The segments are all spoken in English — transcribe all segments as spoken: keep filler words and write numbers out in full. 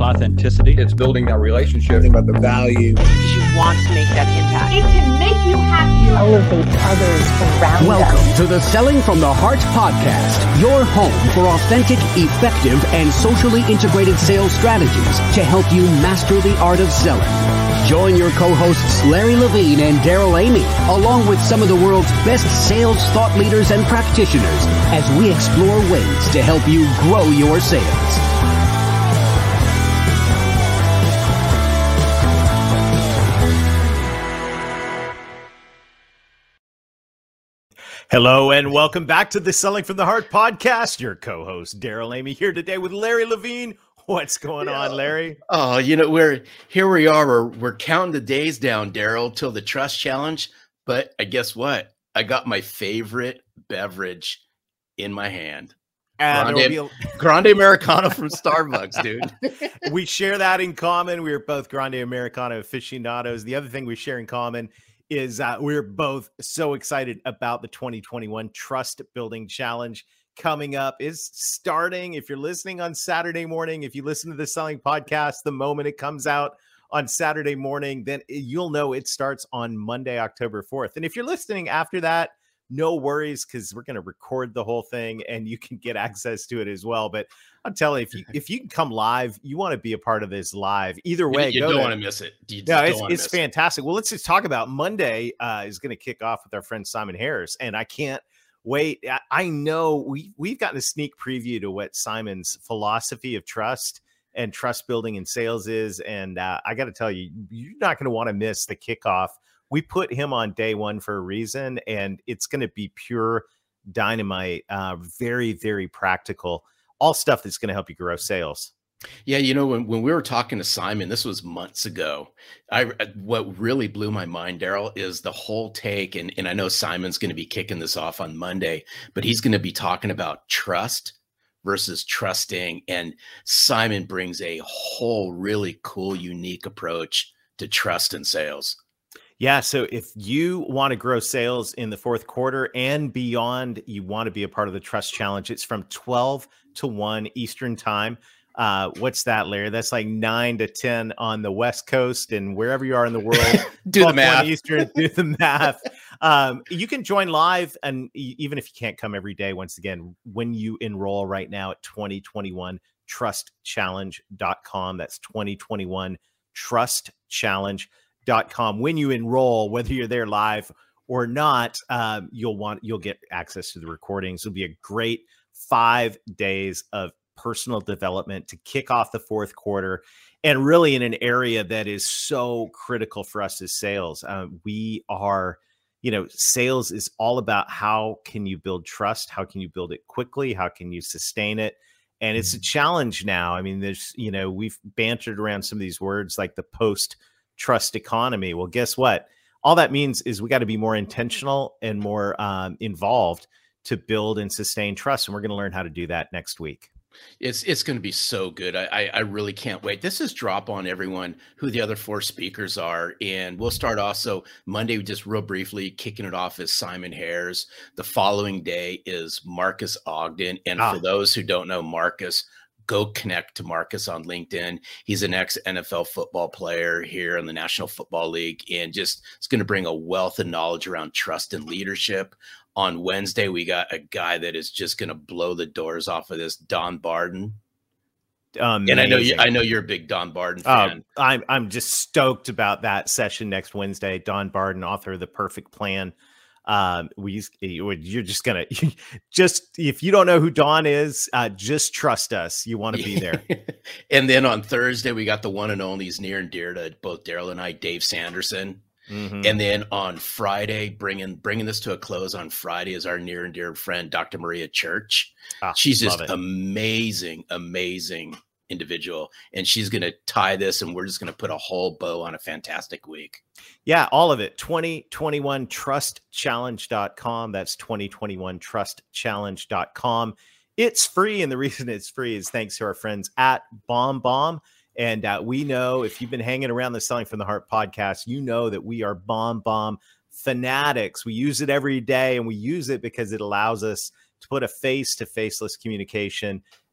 authenticity. It's building that relationship. Think about the value. Because you want to make that impact. It can make you happy. Elevate others around Welcome us. to the Selling from the Heart podcast, your home for authentic, effective, and socially integrated sales strategies to help you master the art of selling. Join your co-hosts Larry Levine and Daryl Amy, along with some of the world's best sales thought leaders and practitioners, as we explore ways to help you grow your sales. Hello and welcome back to the Selling from the Heart podcast. Your co-host Daryl Amy here today with Larry Levine. What's going yeah. on, Larry? Oh, you know, we're here we are. We're we're counting the days down, Daryl, till the trust challenge. But I guess what? I got my favorite beverage in my hand. Uh, Grande, a- Grande Americano from Starbucks, dude. We share that in common. We are both Grande Americano aficionados. The other thing we share in common is uh, we're both so excited about the twenty twenty-one Trust Building Challenge coming up. Is starting. If you're listening on Saturday morning, if you listen to the Selling podcast the moment it comes out on Saturday morning, then you'll know it starts on Monday, October fourth. And if you're listening after that, no worries, because we're going to record the whole thing and you can get access to it as well. But I'm telling you, if you if you can come live, you want to be a part of this live. Either way, you, you don't want to miss it. You no, it's, it's fantastic. It. Well, let's just talk about Monday uh, is going to kick off with our friend Simon Harris, and I can't wait. I, I know we we've gotten a sneak preview to what Simon's philosophy of trust and trust building and sales is, and uh, I got to tell you, you're not going to want to miss the kickoff. We put him on day one for a reason, and it's going to be pure dynamite, uh, very, very practical, all stuff that's going to help you grow sales. Yeah, you know, when, when we were talking to Simon, this was months ago, I what really blew my mind, Daryl, is the whole take, and, and I know Simon's going to be kicking this off on Monday, but he's going to be talking about trust versus trusting, and Simon brings a whole really cool, unique approach to trust and sales. Yeah, so if you want to grow sales in the fourth quarter and beyond, you want to be a part of the Trust Challenge. It's from twelve to one Eastern time. Uh, what's that, Larry? That's like nine to ten on the West Coast, and wherever you are in the world, do the math. Eastern, do the math. Um, you can join live, and even if you can't come every day, once again, when you enroll right now at twenty twenty-one trust challenge dot com, that's twenty twenty-one trust challenge dot com. When you enroll, whether you're there live or not, um, you'll want you'll get access to the recordings. It'll be a great five days of personal development to kick off the fourth quarter, and really in an area that is so critical for us as sales. Uh, we are, you know, sales is all about how can you build trust? How can you build it quickly? How can you sustain it? And it's a challenge now. I mean, there's, you know, we've bantered around some of these words like the post trust economy. Well, guess what? All that means is we got to be more intentional and more um, involved to build and sustain trust. And we're going to learn how to do that next week. It's it's going to be so good. I, I really can't wait. This is drop on everyone who the other four speakers are. And we'll start off. So Monday, just real briefly, kicking it off is Simon Harris. The following day is Marcus Ogden. And ah. for those who don't know Marcus, go connect to Marcus on LinkedIn. He's an ex-N F L football player here in the National Football League, and just it's going to bring a wealth of knowledge around trust and leadership. On Wednesday, we got a guy that is just going to blow the doors off of this, Don Barden. Amazing. And I know you, I know you're a big Don Barden fan. Uh, I'm I'm just stoked about that session next Wednesday. Don Barden, author of The Perfect Plan. Um, we you're just gonna just if you don't know who Don is, uh, just trust us. You want to be there. And then on Thursday, we got the one and only, is near and dear to both Daryl and I, Dave Sanderson. Mm-hmm. And then on Friday, bringing bringing this to a close on Friday is our near and dear friend, Doctor Maria Church. Ah, She's just it. amazing, amazing individual, and she's going to tie this, and we're just going to put a whole bow on a fantastic week. Yeah, all of it. twenty twenty-one trust challenge dot com. That's twenty twenty-one trust challenge dot com. It's free, and the reason it's free is thanks to our friends at BombBomb. And uh, we know if you've been hanging around the Selling from the Heart podcast, you know that we are BombBomb fanatics. We use it every day, and we use it because it allows us to put a face to faceless communication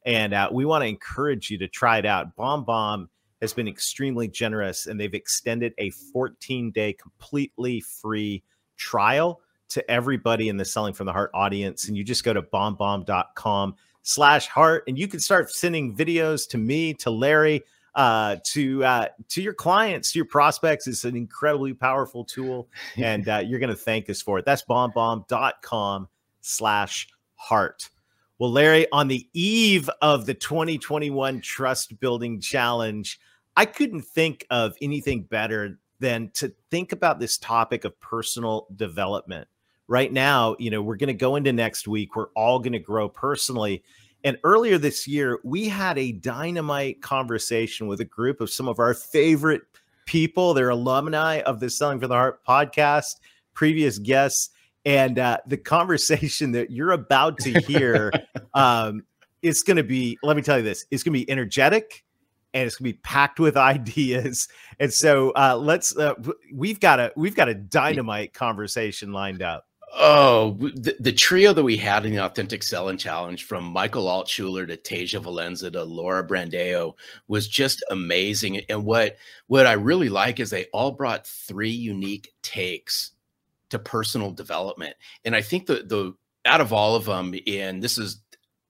And uh, we want to encourage you to try it out. BombBomb has been extremely generous, and they've extended a fourteen day completely free trial to everybody in the Selling from the Heart audience. And you just go to bombbomb.com slash heart, and you can start sending videos to me, to Larry, uh, to uh, to your clients, to your prospects. It's an incredibly powerful tool, and uh, you're going to thank us for it. That's bombbomb.com slash heart. Well, Larry, on the eve of the twenty twenty-one Trust Building Challenge, I couldn't think of anything better than to think about this topic of personal development. Right now, you know, we're going to go into next week. We're all going to grow personally. And earlier this year, we had a dynamite conversation with a group of some of our favorite people. They're alumni of the Selling from the Heart podcast, previous guests. And uh, the conversation that you're about to hear, um, it's going to be, let me tell you this, it's going to be energetic, and it's going to be packed with ideas. And so uh, let's, uh, we've got a, we've got a dynamite conversation lined up. Oh, the, the trio that we had in the Authentic Selling Challenge, from Michael Altshuler to Tasia Valenza to Laura Brandeo, was just amazing. And what, what I really like is they all brought three unique takes to personal development. And I think the, the, out of all of them, and this is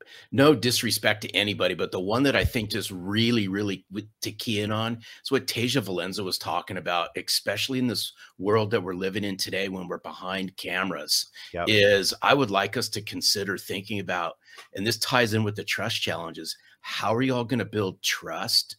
no disrespect to anybody, but the one that I think just really, really to key in on is what Tasia Valenza was talking about, especially in this world that we're living in today when we're behind cameras. Yep. Is I would like us to consider thinking about, and this ties in with the trust challenges, how are y'all going to build trust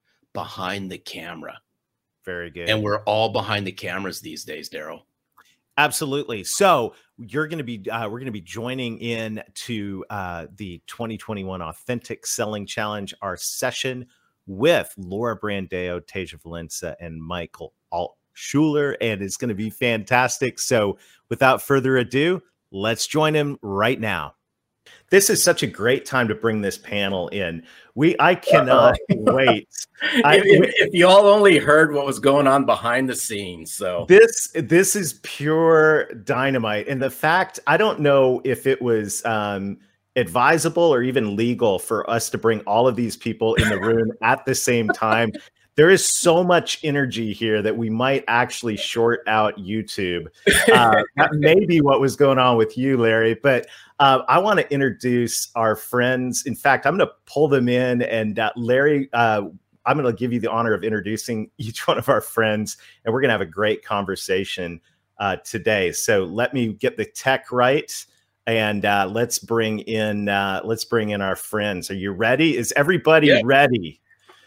behind the camera? Very good. And we're all behind the cameras these days, Daryl. Absolutely. So you're going to be, uh, we're going to be joining in to uh, the twenty twenty-one Authentic Selling Challenge, our session with Laura Brandeo, Tasia Valenza, and Michael Altshuler, and it's going to be fantastic. So without further ado, let's join him right now. This is such a great time to bring this panel in. We, I cannot wait. I, if, if, if you all only heard what was going on behind the scenes. So this, this is pure dynamite. And the fact, I don't know if it was um, advisable or even legal for us to bring all of these people in the room at the same time. There is so much energy here that we might actually short out YouTube. Uh, that may be what was going on with you, Larry. But uh, I want to introduce our friends. In fact, I'm going to pull them in. And uh, Larry, uh, I'm going to give you the honor of introducing each one of our friends. And we're going to have a great conversation uh, today. So let me get the tech right. And uh, let's bring in uh, let's bring in our friends. Are you ready? Is everybody yeah. ready?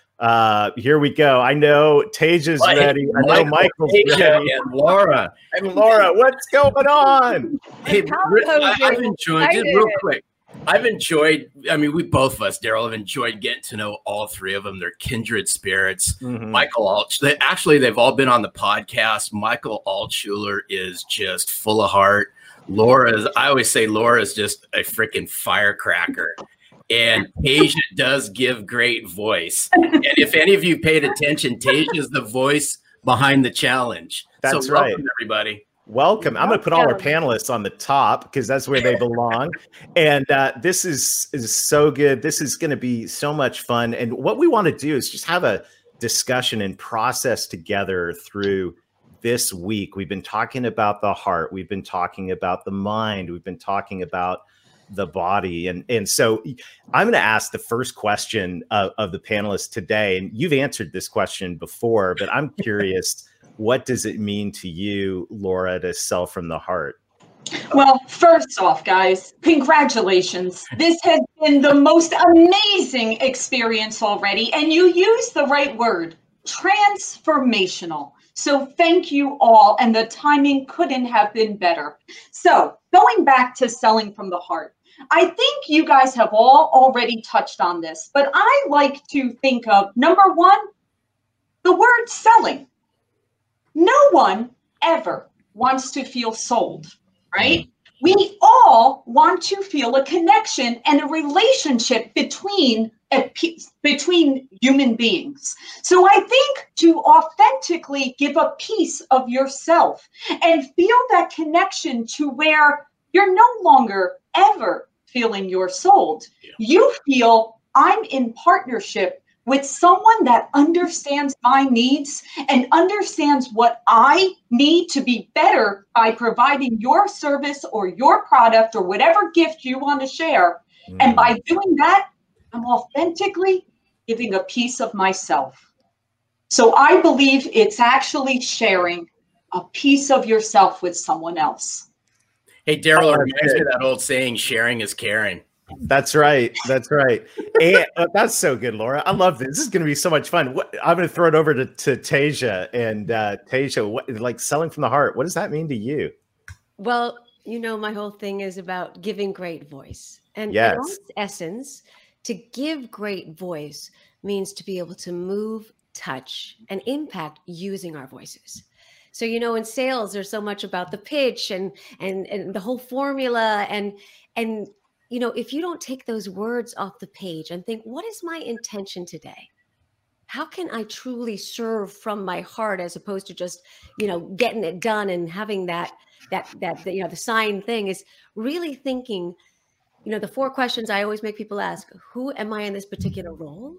Uh, here we go. I know Tasia's well, ready. I know Michael's Tasia ready. And Laura. And Laura, what's going on? Hey, I, I've enjoyed it real quick. I've enjoyed, I mean, we both of us, Daryl, have enjoyed getting to know all three of them. They're kindred spirits. Mm-hmm. Michael Alt, they, actually, they've all been on the podcast. Michael Altshuler is just full of heart. Laura is, I always say Laura is just a freaking firecracker. And Tasia does give great voice. And if any of you paid attention, Tasia is the voice behind the challenge. That's so right. Welcome, everybody. Welcome. I'm going to put all our panelists on the top because that's where they belong. And uh, this is, is so good. This is going to be so much fun. And what we want to do is just have a discussion and process together through this week. We've been talking about the heart. We've been talking about the mind. We've been talking about the body. And, and so I'm going to ask the first question of, of the panelists today. And you've answered this question before, but I'm curious, what does it mean to you, Laura, to sell from the heart? Well, first off, guys, congratulations. This has been the most amazing experience already. And you used the right word, transformational. So thank you all. And the timing couldn't have been better. So going back to selling from the heart, I think you guys have all already touched on this, but I like to think of, number one, the word selling. No one ever wants to feel sold, right? We all want to feel a connection and a relationship between a, between human beings. So I think to authentically give a piece of yourself and feel that connection to where you're no longer ever feeling you're sold. You feel I'm in partnership with someone that understands my needs and understands what I need to be better by providing your service or your product or whatever gift you want to share. Mm. And by doing that, I'm authentically giving a piece of myself. So I believe it's actually sharing a piece of yourself with someone else. Hey, Daryl, it reminds me of that old saying, sharing is caring. That's right. That's right. And uh, that's so good, Laura. I love this. This is going to be so much fun. What, I'm going to throw it over to, to Tasia. And uh, Tasia, what, like selling from the heart, what does that mean to you? Well, you know, my whole thing is about giving great voice. And yes. in its essence, to give great voice means to be able to move, touch, and impact using our voices. So, you know, in sales, there's so much about the pitch and and and the whole formula. And, and you know, if you don't take those words off the page and think, what is my intention today? How can I truly serve from my heart as opposed to just, you know, getting it done and having that, that, that, you know, the sign thing is really thinking, you know, the four questions I always make people ask: who am I in this particular role?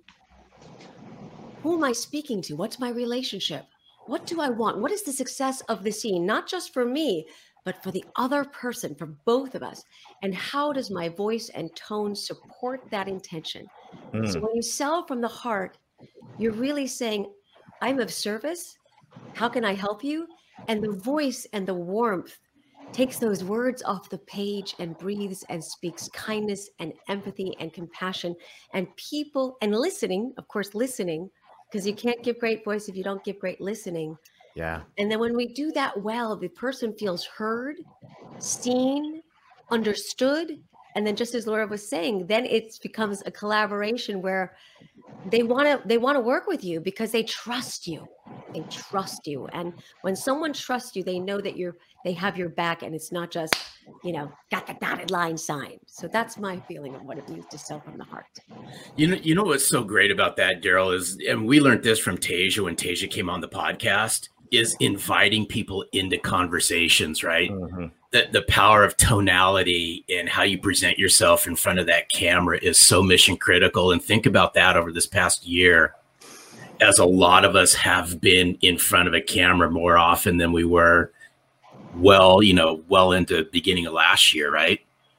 Who am I speaking to? What's my relationship? What do I want? What is the success of the scene? Not just for me, but for the other person, for both of us. And how does my voice and tone support that intention? Mm. So when you sell from the heart, you're really saying, I'm of service. How can I help you? And the voice and the warmth takes those words off the page and breathes and speaks kindness and empathy and compassion and people and listening, of course, listening, because you can't give great voice if you don't give great listening. Yeah. And then when we do that well, the person feels heard, seen, understood. And then just as Laura was saying, then it becomes a collaboration where they want to they want to work with you because they trust you. They trust you. And when someone trusts you, they know that you're they have your back and it's not just, you know, got the dotted line sign. So that's my feeling of what it means to sell from the heart. You know, you know what's so great about that, Daryl, is, and we learned this from Tasia when Tasia came on the podcast, is inviting people into conversations, right? Mm-hmm. The, the power of tonality and how you present yourself in front of that camera is so mission critical. And think about that over this past year, as a lot of us have been in front of a camera more often than we were well, you know, well into the beginning of last year, right?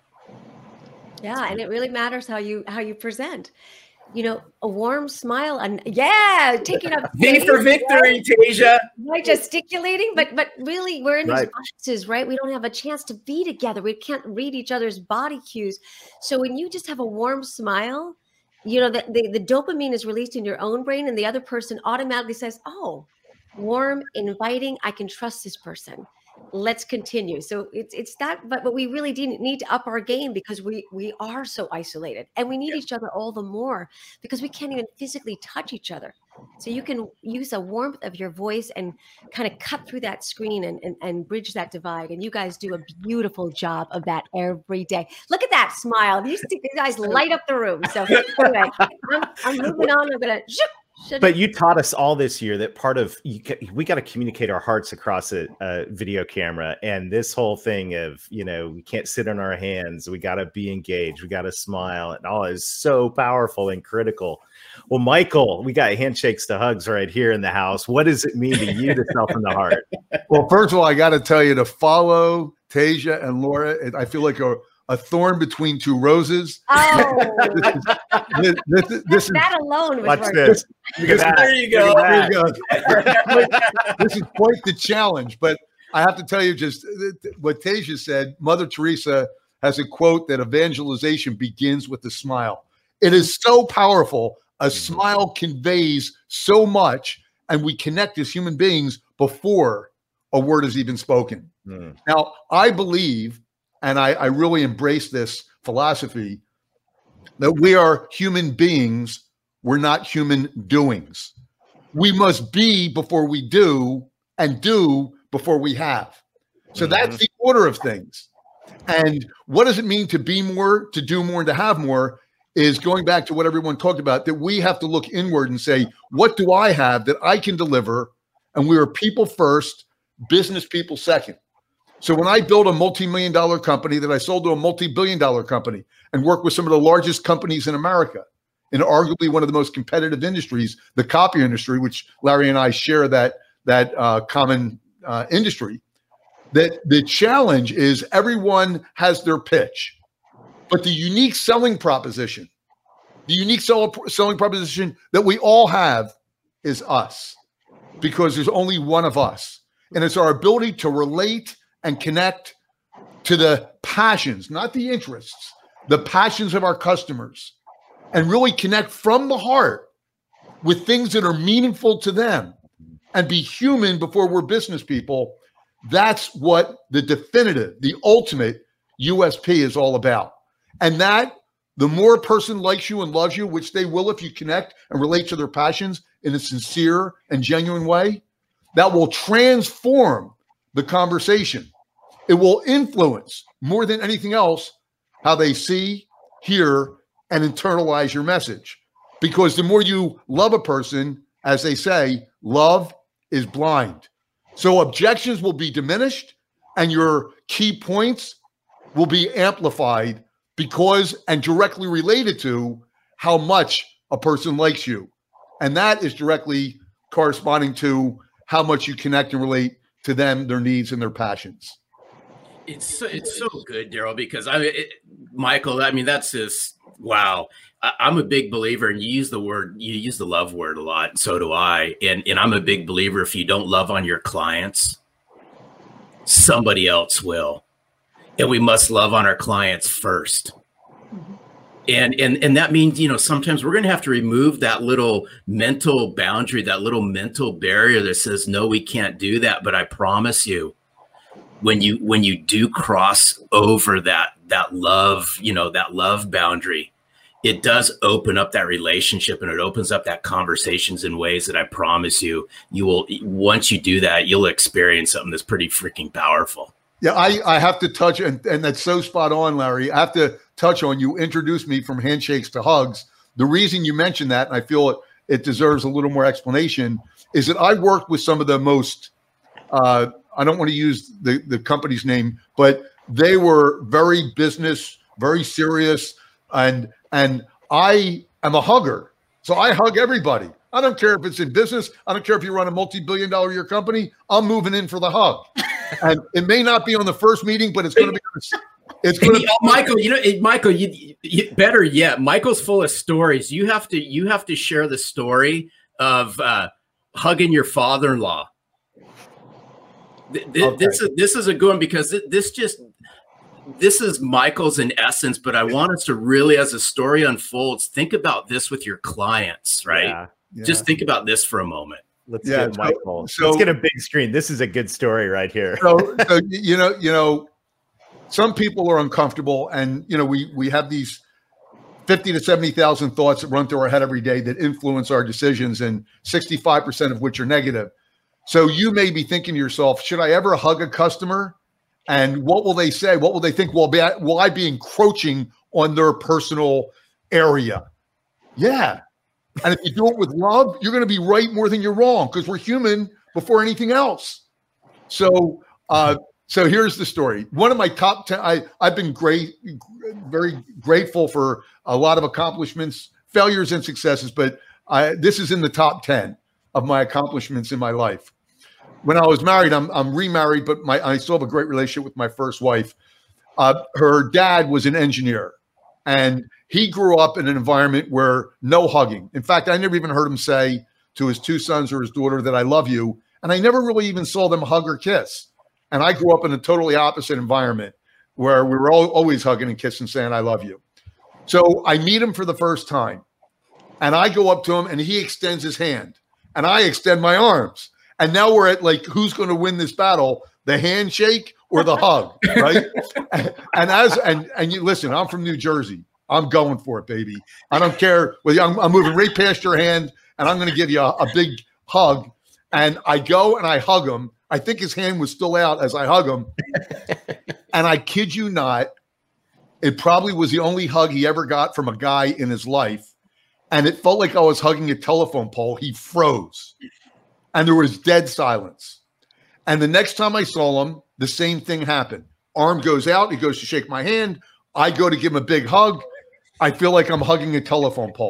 Yeah, and it really matters how you how you present. You know, a warm smile and yeah, taking up V for victory, Tasia. Right, gesticulating, but but really we're in right. these boxes, right? We don't have a chance to be together. We can't read each other's body cues. So when you just have a warm smile, you know, the, the, the dopamine is released in your own brain and the other person automatically says, oh, warm, inviting, I can trust this person. Let's continue. So it's it's that, but but we really didn't need to up our game because we we are so isolated and we need yeah. each other all the more because we can't even physically touch each other. So you can use a warmth of your voice and kind of cut through that screen and, and, and bridge that divide. And you guys do a beautiful job of that every day. Look at that smile. You, you guys light up the room. So anyway, I'm, I'm moving on. I'm going to Should but you taught us all this year that part of you, we got to communicate our hearts across a, a video camera, and this whole thing of, you know, we can't sit on our hands, we got to be engaged, we got to smile, and all is so powerful and critical. Well, Michael, we got handshakes to hugs right here in the house. What does it mean to you to sell from the heart? Well, first of all, I got to tell you to follow Tasia and Laura. I feel like a A thorn between two roses. Oh, this is, this, this, is, this that is, alone was watch worth this. It. This, there you go. There you go. This is quite the challenge. But I have to tell you, just what Tasia said. Mother Teresa has a quote that evangelization begins with a smile. It is so powerful. A smile conveys so much, and we connect as human beings before a word is even spoken. Mm. Now, I believe. And I, I really embrace this philosophy that we are human beings. We're not human doings. We must be before we do and do before we have. So mm-hmm. that's the order of things. And what does it mean to be more, to do more, and to have more is going back to what everyone talked about, that we have to look inward and say, what do I have that I can deliver? And we are people first, business people second. So when I built a multi-million dollar company that I sold to a multi-billion dollar company and worked with some of the largest companies in America, in arguably one of the most competitive industries, the copy industry, which Larry and I share that, that uh, common uh, industry, that the challenge is everyone has their pitch, but the unique selling proposition, the unique sell, selling proposition that we all have is us, because there's only one of us. And it's our ability to relate and connect to the passions, not the interests, the passions of our customers, and really connect from the heart with things that are meaningful to them and be human before we're business people. That's what the definitive, the ultimate U S P is all about. And that the more a person likes you and loves you, which they will if you connect and relate to their passions in a sincere and genuine way, that will transform the conversation. It will influence more than anything else how they see, hear, and internalize your message. Because the more you love a person, as they say, love is blind. So objections will be diminished and your key points will be amplified because and directly related to how much a person likes you. And that is directly corresponding to how much you connect and relate to them, their needs, and their passions. It's so, it's so good, Daryl, because I mean, it, Michael, I mean, that's just, wow. I, I'm a big believer, and you use the word, you use the love word a lot, and so do I. And, and I'm a big believer, if you don't love on your clients, somebody else will. And we must love on our clients first. And, and, and that means, you know, sometimes we're going to have to remove that little mental boundary, that little mental barrier that says, no, we can't do that. But I promise you, when you, when you do cross over that, that love, you know, that love boundary, it does open up that relationship, and it opens up that conversations in ways that I promise you, you will, once you do that, you'll experience something that's pretty freaking powerful. Yeah, I, I have to touch, and, and that's so spot on, Larry. I have to touch on, you introduced me from handshakes to hugs. The reason you mentioned that, and I feel it, it deserves a little more explanation, is that I worked with some of the most, uh, I don't want to use the, the company's name, but they were very business, very serious, and and I am a hugger. So I hug everybody. I don't care if it's in business. I don't care if you run a multi-billion dollar year company. I'm moving in for the hug. And it may not be on the first meeting, but it's going to be. It's going to be. Michael, you know, it, Michael, you, you better yet. Michael's full of stories. You have to, you have to share the story of uh, hugging your father-in-law. Th- th- okay. This is this is a good one, because th- this just this is Michael's in essence. But I want us to really, as the story unfolds, think about this with your clients, right? Yeah. Yeah. Just think about this for a moment. Let's yeah, get Michael. So, Let's get a big screen. This is a good story right here. So, so you know, you know, some people are uncomfortable, and you know, we we have these fifty to seventy thousand thoughts that run through our head every day that influence our decisions, and sixty-five percent of which are negative. So you may be thinking to yourself, should I ever hug a customer? And what will they say? What will they think? Will be will I be encroaching on their personal area? Yeah. And if you do it with love, you're going to be right more than you're wrong, because we're human before anything else. So, uh, so here's the story. One of my top ten, I, I've been great, very grateful for a lot of accomplishments, failures and successes, but I, this is in the top ten of my accomplishments in my life. When I was married, I'm, I'm remarried, but my, I still have a great relationship with my first wife. Uh, her dad was an engineer, and he grew up in an environment where no hugging. In fact, I never even heard him say to his two sons or his daughter that I love you. And I never really even saw them hug or kiss. And I grew up in a totally opposite environment where we were all, always hugging and kissing, saying, I love you. So I meet him for the first time, and I go up to him, and he extends his hand, and I extend my arms. And now we're at, like, who's going to win this battle, the handshake or the hug, right? and, and as and and you listen, I'm from New Jersey. I'm going for it, baby. I don't care whether I'm, I'm moving right past your hand, and I'm going to give you a, a big hug. And I go and I hug him. I think his hand was still out as I hug him. And I kid you not, it probably was the only hug he ever got from a guy in his life. And it felt like I was hugging a telephone pole. He froze. And there was dead silence. And the next time I saw him, the same thing happened. Arm goes out. He goes to shake my hand. I go to give him a big hug. I feel like I'm hugging a telephone pole.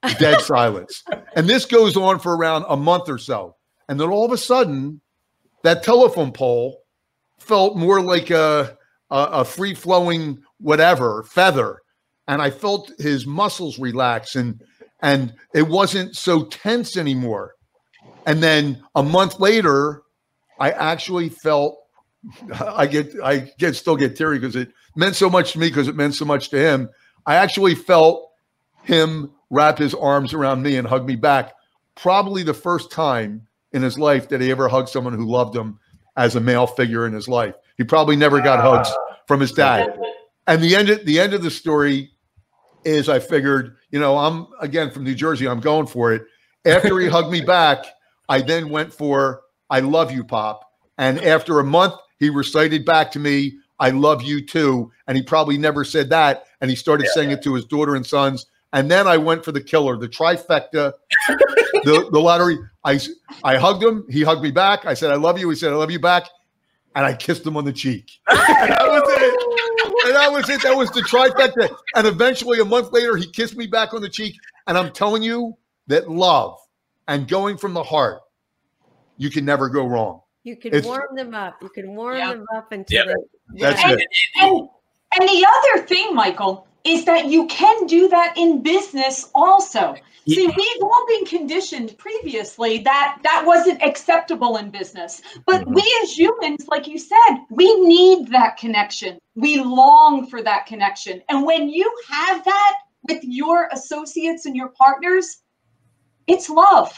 dead silence. And this goes on for around a month or so. And then all of a sudden, that telephone pole felt more like a, a, a free-flowing whatever, feather. And I felt his muscles relax, and and it wasn't so tense anymore. And then a month later, I actually felt, I get, I get still get teary because it meant so much to me because it meant so much to him. I actually felt him wrap his arms around me and hug me back. Probably the first time in his life that he ever hugged someone who loved him as a male figure in his life. He probably never got hugs from his dad. And the end of, the end of the story is I figured, you know, I'm, again, from New Jersey, I'm going for it. After he hugged me back, I then went for, I love you, Pop. And after a month, he recited back to me, I love you too. And he probably never said that. And he started yeah, saying yeah. it to his daughter and sons. And then I went for the killer, the trifecta, the, the lottery. I, I hugged him. He hugged me back. I said, I love you. He said, I love you back. And I kissed him on the cheek. And that was it. And that was it. That was the trifecta. And eventually, a month later, he kissed me back on the cheek. And I'm telling you that love and going from the heart, you can never go wrong. You can it's, warm them up. You can warm yeah. them up until yeah. they, That's and, it. And, and the other thing, Michael, is that you can do that in business also. Yeah. See, we've all been conditioned previously that that wasn't acceptable in business. But mm-hmm. we as humans, like you said, we need that connection. We long for that connection. And when you have that with your associates and your partners, it's love.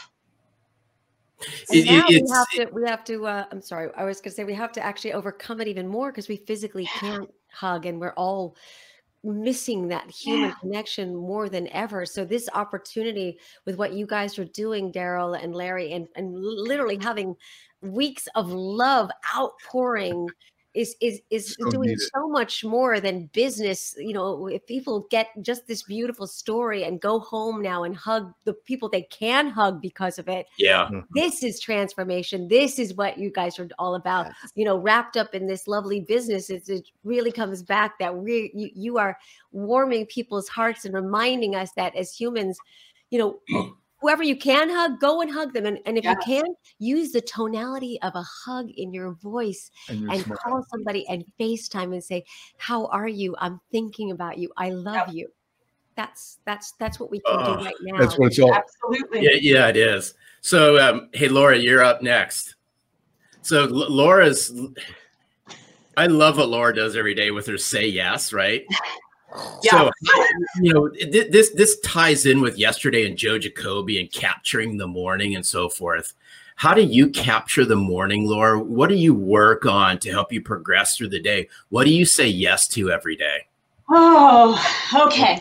And now we have to, we have to, uh, I'm sorry, I was going to say we have to actually overcome it even more because we physically can't hug and we're all missing that human yeah. connection more than ever. So this opportunity with what you guys are doing, Daryl and Larry, and, and literally having weeks of love outpouring is is is so doing so much more than business. You know, if people get just this beautiful story and go home now and hug the people they can hug because of it. Yeah. This is transformation. This is what you guys are all about. Yes. You know, wrapped up in this lovely business, it, it really comes back that we you, you are warming people's hearts and reminding us that as humans, you know, whoever you can hug, go and hug them. And, and if yes. you can, use the tonality of a hug in your voice and, and call somebody and FaceTime and say, how are you? I'm thinking about you. I love yep. you. That's that's that's what we can uh, do right now. That's what it's all. Absolutely. Yeah, yeah, it is. So, um, hey, Laura, you're up next. So L- Laura's, I love what Laura does every day with her say yes, right? Yeah. So, you know, this this ties in with yesterday and Joe Jacoby and capturing the morning and so forth. How do you capture the morning, Laura? What do you work on to help you progress through the day? What do you say yes to every day? Oh, okay.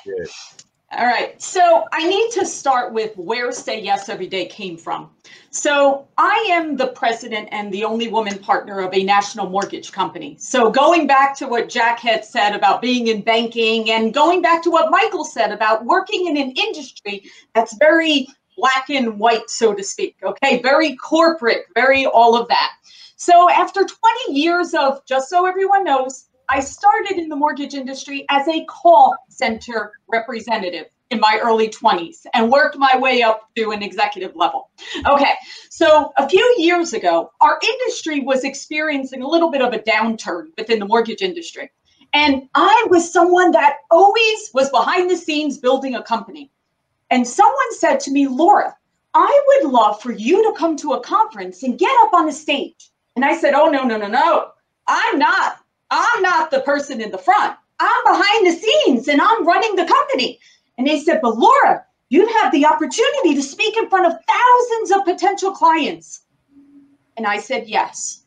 All right. So I need to start with where Say Yes Every Day came from. So I am the president and the only woman partner of a national mortgage company. So going back to what Jack had said about being in banking and going back to what Michael said about working in an industry that's very black and white, so to speak. Okay. Very corporate, very all of that. So after twenty years of, just so everyone knows, I started in the mortgage industry as a call center representative in my early twenties and worked my way up to an executive level. Okay, so a few years ago, our industry was experiencing a little bit of a downturn within the mortgage industry. And I was someone that always was behind the scenes building a company. And someone said to me, Laura, I would love for you to come to a conference and get up on the stage. And I said, oh, no, no, no, no, I'm not. I'm not the person in the front. I'm behind the scenes and I'm running the company. And they said, but Laura, you'd have the opportunity to speak in front of thousands of potential clients. And I said, yes.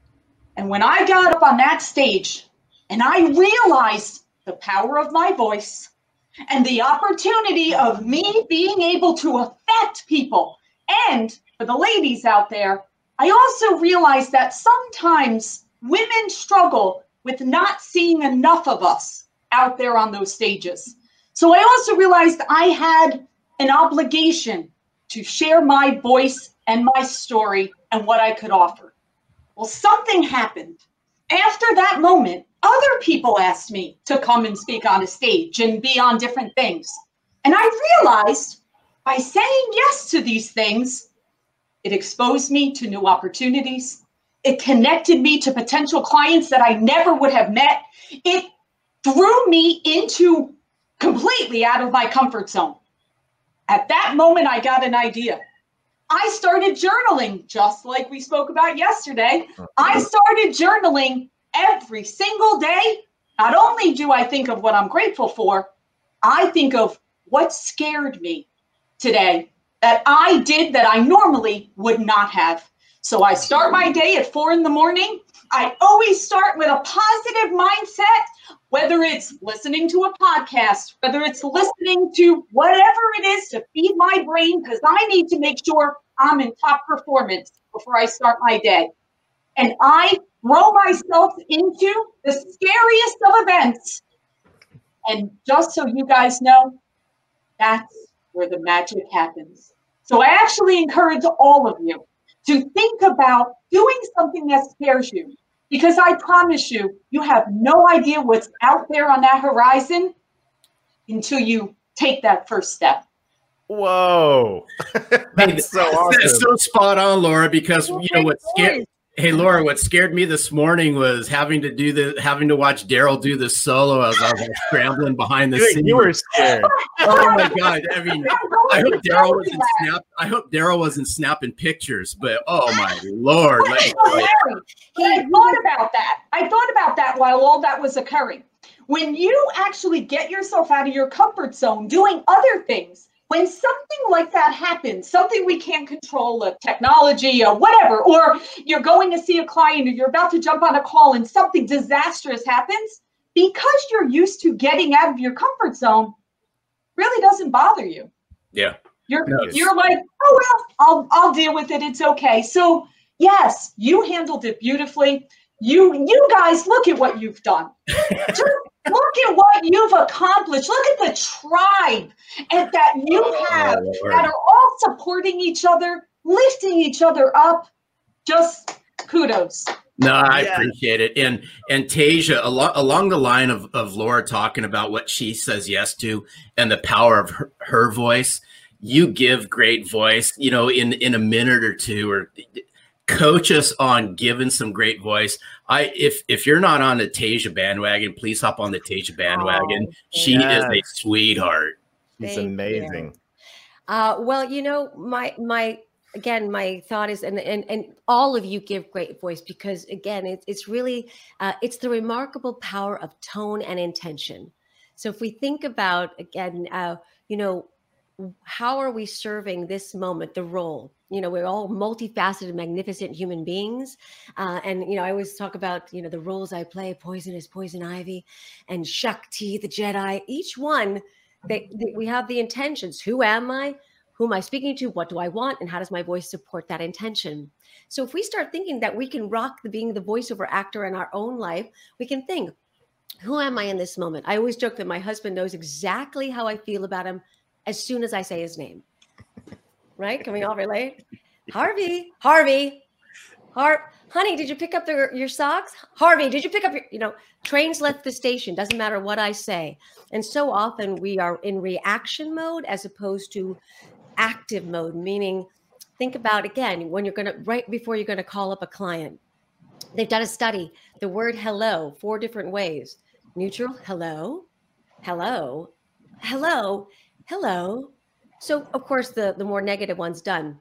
And when I got up on that stage and I realized the power of my voice and the opportunity of me being able to affect people. And for the ladies out there, I also realized that sometimes women struggle with not seeing enough of us out there on those stages. So I also realized I had an obligation to share my voice and my story and what I could offer. Well, something happened. After that moment, other people asked me to come and speak on a stage and be on different things. And I realized by saying yes to these things, it exposed me to new opportunities. It connected me to potential clients that I never would have met. It threw me into completely out of my comfort zone. At that moment, I got an idea. I started journaling, just like we spoke about yesterday. I started journaling every single day. Not only do I think of what I'm grateful for, I think of what scared me today that I did that I normally would not have. So I start my day at four in the morning. I always start with a positive mindset, whether it's listening to a podcast, whether it's listening to whatever it is to feed my brain, because I need to make sure I'm in top performance before I start my day. And I throw myself into the scariest of events. And just so you guys know, that's where the magic happens. So I actually encourage all of you to think about doing something that scares you, because I promise you, you have no idea what's out there on that horizon until you take that first step. Whoa. That's so awesome. That's so spot on, Laura, because you know what scared Hey Laura, what scared me this morning was having to do the having to watch Daryl do the solo as I was like, scrambling behind the scenes. You were scared. Oh my god! I mean, I hope Daryl wasn't snap. I hope Daryl wasn't snapping pictures, but oh my lord! But I thought about that. I thought about that while all that was occurring. When you actually get yourself out of your comfort zone, doing other things. When something like that happens, something we can't control, a technology or whatever, or you're going to see a client or you're about to jump on a call and something disastrous happens, because you're used to getting out of your comfort zone, really doesn't bother you. Yeah. You're no, you're like, oh well, I'll I'll deal with it. It's okay. So yes, you handled it beautifully. You you guys, look at what you've done. Just look at what you've accomplished. Look at the tribe and that you have oh, that are all supporting each other, lifting each other up. Just kudos. No, I yeah. appreciate it. And and Tasia, along along the line of, of Laura talking about what she says yes to and the power of her, her voice, you give great voice, you know, in, in a minute or two, or coach us on giving some great voice. I if if you're not on the Tasia bandwagon, please hop on the Tasia bandwagon. Oh, she yes. is a sweetheart. She's Thank amazing. You. Uh, well, you know, my my again, my thought is, and and and all of you give great voice, because again, it's it's really uh, it's the remarkable power of tone and intention. So if we think about again, uh, you know, how are we serving this moment, the role? You know, we're all multifaceted, magnificent human beings. Uh, and, you know, I always talk about, you know, the roles I play, Poison is Poison Ivy, and Shakti, the Jedi. Each one, they, they, we have the intentions. Who am I? Who am I speaking to? What do I want? And how does my voice support that intention? So if we start thinking that we can rock the being the voiceover actor in our own life, we can think, who am I in this moment? I always joke that my husband knows exactly how I feel about him as soon as I say his name. Right? Can we all relate? Harvey, Harvey, Har, honey, did you pick up the, your socks? Harvey, did you pick up your, you know, trains left the station. Doesn't matter what I say. And so often we are in reaction mode as opposed to active mode, meaning think about, again, when you're going to, right before you're going to call up a client, they've done a study, the word hello, four different ways. Neutral, hello, hello, hello, hello. So, of course, the, the more negative one's done.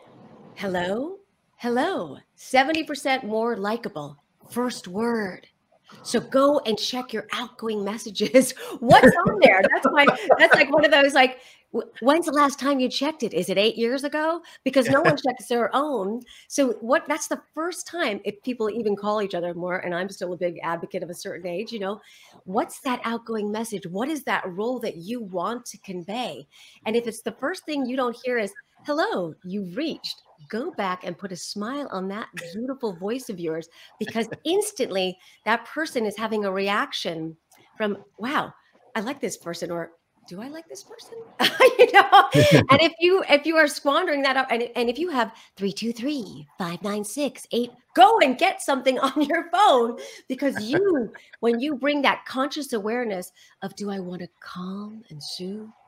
Hello, hello, seventy percent more likable. First word. So go and check your outgoing messages. What's on there? That's my, that's like one of those, like, when's the last time you checked it? Is it eight years ago? Because no one checks their own. So what, that's the first time, if people even call each other more, and I'm still a big advocate of a certain age, you know, what's that outgoing message? What is that role that you want to convey? And if it's the first thing you don't hear is, hello, you've reached, go back and put a smile on that beautiful voice of yours, because instantly that person is having a reaction from, wow, I like this person, or do I like this person? You know, and if you if you are squandering that up, and, and if you have three two three, five nine six, eight, go and get something on your phone, because you, when you bring that conscious awareness of, do I want to calm and soothe?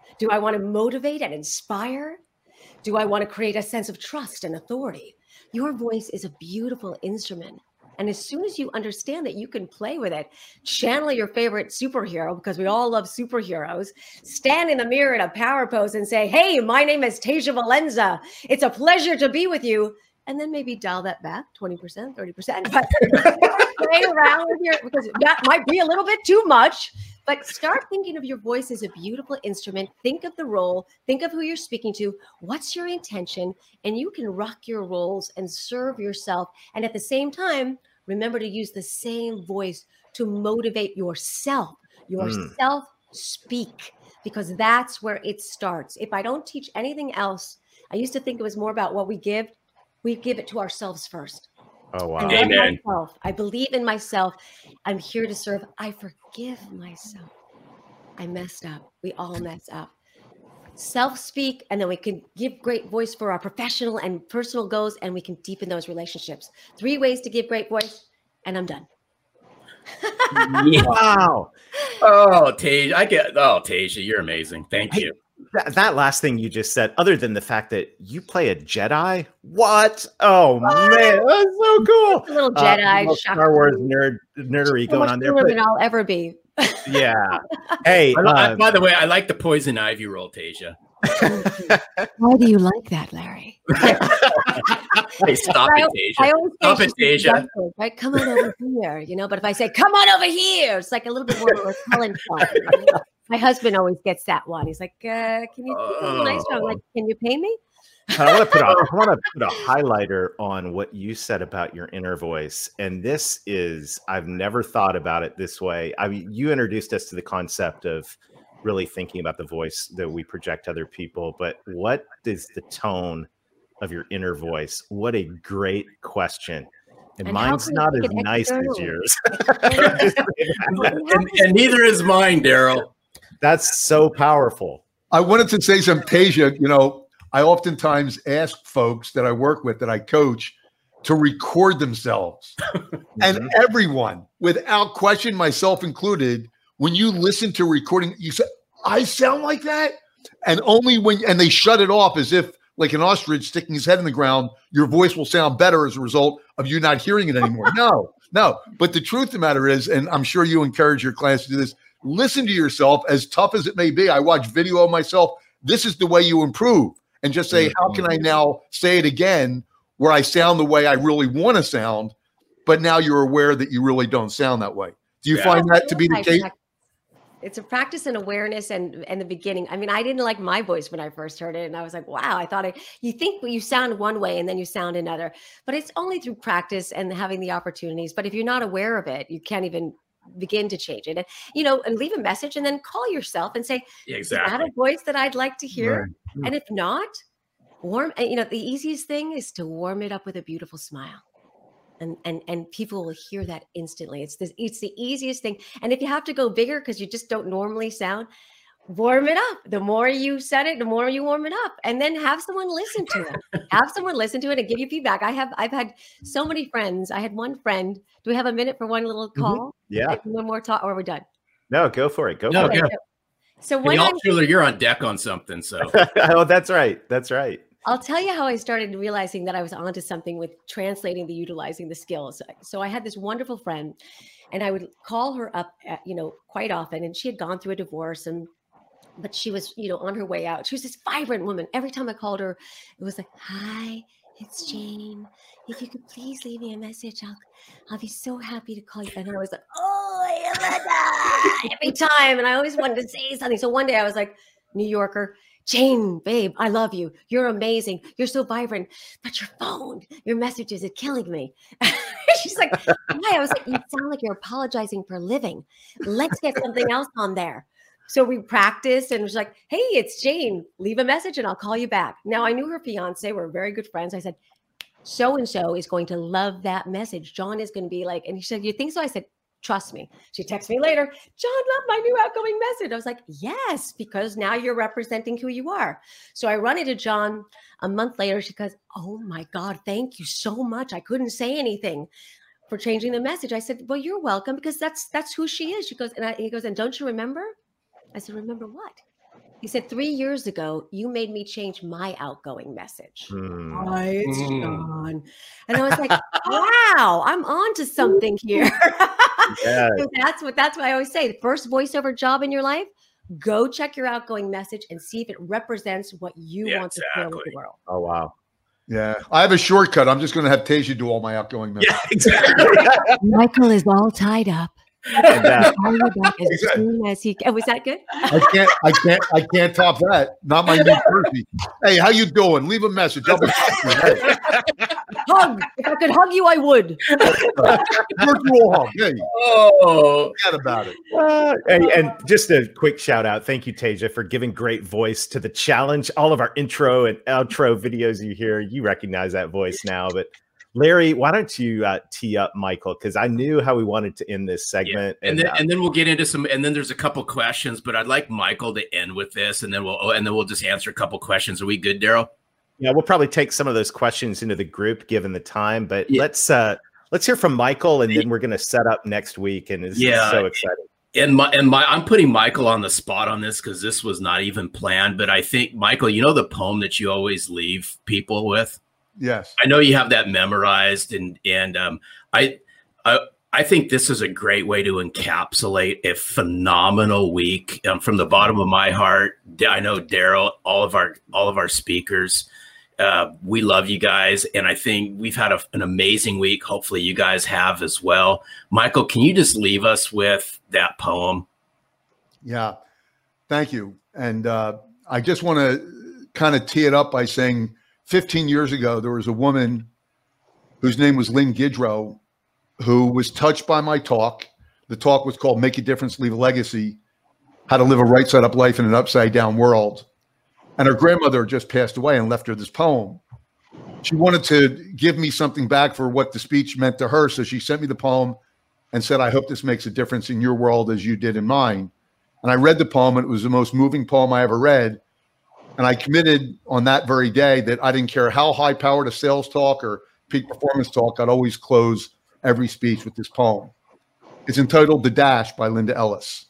Do I want to motivate and inspire? Do I want to create a sense of trust and authority? Your voice is a beautiful instrument. And as soon as you understand that you can play with it, channel your favorite superhero, because we all love superheroes, stand in the mirror in a power pose and say, hey, my name is Tasia Valenza. It's a pleasure to be with you. And then maybe dial that back twenty percent, thirty percent. But play around with your, because that might be a little bit too much. But start thinking of your voice as a beautiful instrument. Think of the role. Think of who you're speaking to. What's your intention? And you can rock your roles and serve yourself. And at the same time, remember to use the same voice to motivate yourself. Yourself mm. speak, because that's where it starts. If I don't teach anything else, I used to think it was more about what we give. We give it to ourselves first. Oh, wow. I love Amen. myself. I believe in myself. I'm here to serve. I forgive myself. I messed up. We all mess up. Self-speak, and then we can give great voice for our professional and personal goals, and we can deepen those relationships. Three ways to give great voice, and I'm done. Yeah. Wow. Oh, Tasia, I get. Oh, Tasia, you're amazing. Thank Hey, you. That, that last thing you just said, other than the fact that you play a Jedi, what? Oh man, that's so cool! A little Jedi, uh, shock Star Wars nerd nerdery so going much on there. cooler But, than I'll ever be. yeah. Hey, I, I, um, by the way, I like the poison ivy roll, Tasia. Why do you like that, Larry? Hey, stop I, it, Tasia. I always Stop say it, she's Tasia. gentle, right? Come on over here, you know. But if I say, "Come on over here," it's like a little bit more of a repellent one. You know? My husband always gets that one. He's like, uh, "Can you be a little nicer?" I'm like, "Can you pay me?" I want to put a, I want to put a highlighter on what you said about your inner voice, and this is I've never thought about it this way. I mean, you introduced us to the concept of really thinking about the voice that we project to other people, but what is the tone of your inner voice? What a great question. And, And mine's not as nice as yours. and, and neither is mine, Daryl. That's so powerful. I wanted to say some, Tasia, you know, I oftentimes ask folks that I work with, that I coach, to record themselves. And everyone, without question, myself included, when you listen to recording, you say, I sound like that? And only when, and they shut it off as if like an ostrich sticking his head in the ground, your voice will sound better as a result of you not hearing it anymore. No, no. But the truth of the matter is, and I'm sure you encourage your clients to do this, listen to yourself, as tough as it may be. I watch video of myself. This is the way you improve. And just say, how can I now say it again where I sound the way I really want to sound, but now you're aware that you really don't sound that way. Do you Yeah. find that to be the case? It's a practice and awareness and and the beginning. I mean, I didn't like my voice when I first heard it, and I was like, wow, I thought I, you think you sound one way and then you sound another, but it's only through practice and having the opportunities. But if you're not aware of it, you can't even begin to change it. And, you know, and leave a message and then call yourself and say, Yeah, is that exactly. a voice that I'd like to hear? Right. And if not, warm, and, you know, the easiest thing is to warm it up with a beautiful smile. And, and and people will hear that instantly. It's the it's the easiest thing. And if you have to go bigger because you just don't normally sound, warm it up. The more you set it, the more you warm it up, and then have someone listen to it. Have someone listen to it and give you feedback. I have I've had so many friends. I had one friend. Do we have a minute for one little call? Mm-hmm. Yeah. One more talk, or we're done. No, go for it. Go No, for it. go. So And when y'all, I'm Schuler, you're on deck on something. So Oh, that's right. That's right. I'll tell you how I started realizing that I was onto something with translating the utilizing the skills. So I had this wonderful friend, and I would call her up, at, you know, quite often. And she had gone through a divorce, and but she was, you know, on her way out. She was this vibrant woman. Every time I called her, it was like, "Hi, it's Jane. If you could please leave me a message, I'll, I'll be so happy to call you." And I was like, "Oh, Yolanda," every time. And I always wanted to say something. So one day I was like, New Yorker, Jane, babe, I love you. You're amazing. You're so vibrant. But your phone, your messages are killing me. She's like, why? I was like, you sound like you're apologizing for living. Let's get something else on there. So we practiced, and it was like, hey, it's Jane. Leave a message and I'll call you back. Now I knew her fiance. We're very good friends. I said, so-and-so is going to love that message. John is going to be like, and he said, you think so? I said, trust me. She texted me later, John loved my new outgoing message. I was like, yes, because now you're representing who you are. So I run into John a month later. She goes, oh my God, thank you so much. I couldn't say anything for changing the message. I said, well, you're welcome, because that's that's who she is. She goes, and, I, and he goes, and don't you remember? I said, remember what? He said, three years ago, you made me change my outgoing message. Mm. Right, mm. John. And I was like, wow, I'm on to something here. Yes. So that's what that's what I always say. The first voiceover job in your life, go check your outgoing message and see if it represents what you yeah, want to exactly. share with the world. Oh, wow. Yeah, I have a shortcut. I'm just going to have Tasia do all my outgoing messages. Yeah, exactly. Michael is all tied up. That, as exactly. soon as he can. Was that good? I can't, I can't, I can't top that. Not my new jersey. Hey, how you doing? Leave a message. I'll be hey. Hug. If I could hug you, I would. Virtual hug. Hey. Oh, forget about it. Uh, and, and just a quick shout out. Thank you, Tasia, for giving great voice to the challenge. All of our intro and outro videos you hear, you recognize that voice now, but Larry, why don't you uh, tee up Michael? Because I knew how we wanted to end this segment, yeah. and, and then uh, and then we'll get into some. And then there's a couple questions, but I'd like Michael to end with this, and then we'll oh, and then we'll just answer a couple questions. Are we good, Daryl? Yeah, we'll probably take some of those questions into the group given the time. But yeah. let's uh, let's hear from Michael, and then we're going to set up next week. And it's yeah. so exciting. And my and my, I'm putting Michael on the spot on this because this was not even planned. But I think Michael, you know the poem that you always leave people with. Yes, I know you have that memorized, and and um, I, I I think this is a great way to encapsulate a phenomenal week. Um, from the bottom of my heart, I know Daryl, all of our all of our speakers, uh, we love you guys, and I think we've had a, an amazing week. Hopefully, you guys have as well. Michael, can you just leave us with that poem? Yeah, thank you. And uh, I just want to kind of tee it up by saying, fifteen years ago, there was a woman whose name was Lynn Gidrow, who was touched by my talk. The talk was called Make a Difference, Leave a Legacy, How to Live a Right Side Up Life in an Upside Down World. And her grandmother just passed away and left her this poem. She wanted to give me something back for what the speech meant to her. So she sent me the poem and said, I hope this makes a difference in your world as you did in mine. And I read the poem, and it was the most moving poem I ever read. And I committed on that very day that I didn't care how high powered a sales talk or peak performance talk, I'd always close every speech with this poem. It's entitled The Dash by Linda Ellis.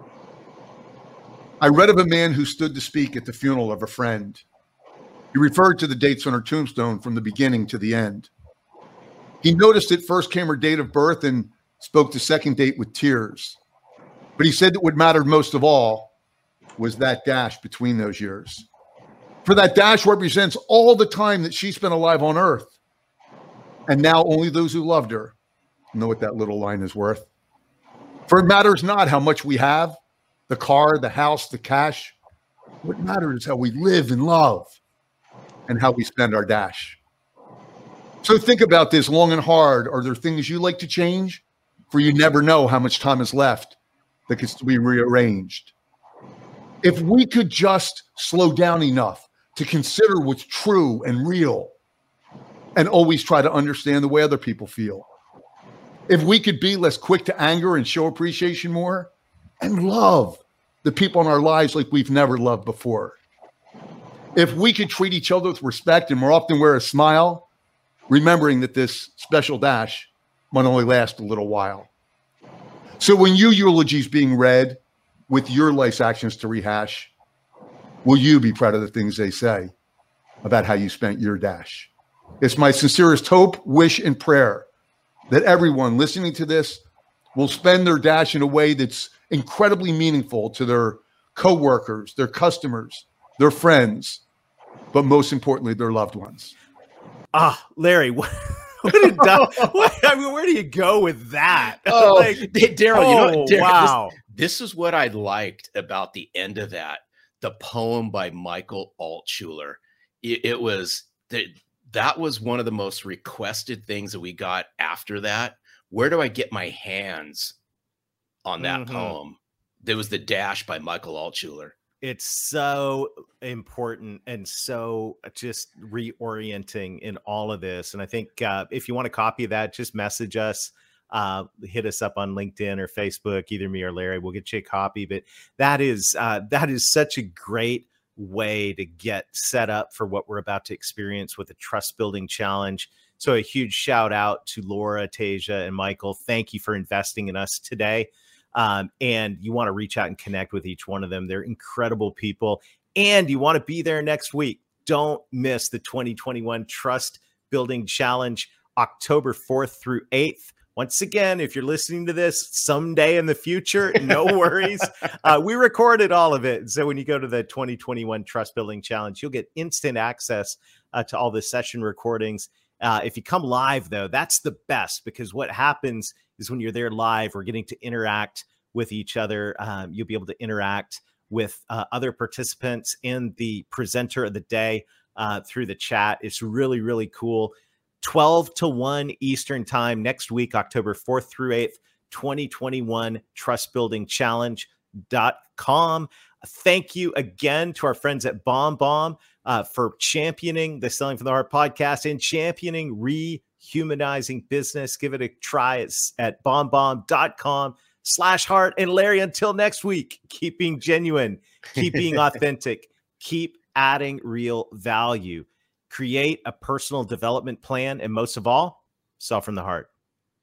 I read of a man who stood to speak at the funeral of a friend. He referred to the dates on her tombstone from the beginning to the end. He noticed it first came her date of birth and spoke the second date with tears. But he said that what mattered most of all was that dash between those years. For that dash represents all the time that she spent alive on earth. And now only those who loved her know what that little line is worth. For it matters not how much we have, the car, the house, the cash. What matters is how we live and love and how we spend our dash. So think about this long and hard. Are there things you like to change? For you never know how much time is left that gets to be rearranged. If we could just slow down enough to consider what's true and real and always try to understand the way other people feel. If we could be less quick to anger and show appreciation more and love the people in our lives like we've never loved before. If we could treat each other with respect and more often wear a smile, remembering that this special dash might only last a little while. So when your eulogy is being read with your life's actions to rehash, will you be proud of the things they say about how you spent your dash? It's my sincerest hope, wish, and prayer that everyone listening to this will spend their dash in a way that's incredibly meaningful to their coworkers, their customers, their friends, but most importantly, their loved ones. Ah, Larry, what, what did what, I mean, where do you go with that? Oh, like, Daryl, oh, you know, Daryl, wow. This, this is what I liked about the end of that. The poem by Michael Altshuler. It, it was that that was one of the most requested things that we got after that. Where do I get my hands on that mm-hmm. poem? There was The Dash by Michael Altshuler. It's so important and so just reorienting in all of this. And I think uh, if you want a copy of that, just message us. Uh, hit us up on LinkedIn or Facebook, either me or Larry. We'll get you a copy. But that is uh, that is such a great way to get set up for what we're about to experience with the Trust Building Challenge. So a huge shout out to Laura, Tasia, and Michael. Thank you for investing in us today. Um, and you want to reach out and connect with each one of them. They're incredible people. And you want to be there next week. Don't miss the twenty twenty-one Trust Building Challenge, October fourth through eighth. Once again, if you're listening to this someday in the future, no worries. Uh, we recorded all of it. So when you go to the twenty twenty-one Trust Building Challenge, you'll get instant access uh, to all the session recordings. Uh, if you come live, though, that's the best, because what happens is when you're there live, we're getting to interact with each other. Um, you'll be able to interact with uh, other participants and the presenter of the day uh, through the chat. It's really, really cool. twelve to one Eastern time next week, October fourth through eighth, twenty twenty-one trust building challenge dot com. Thank you again to our friends at BombBomb uh, for championing the Selling from the Heart podcast and championing rehumanizing business. Give it a try. It's at bombbomb.com slash heart. And Larry, until next week, keep being genuine, keep being authentic, keep adding real value. Create a personal development plan, and most of all, sell from the heart.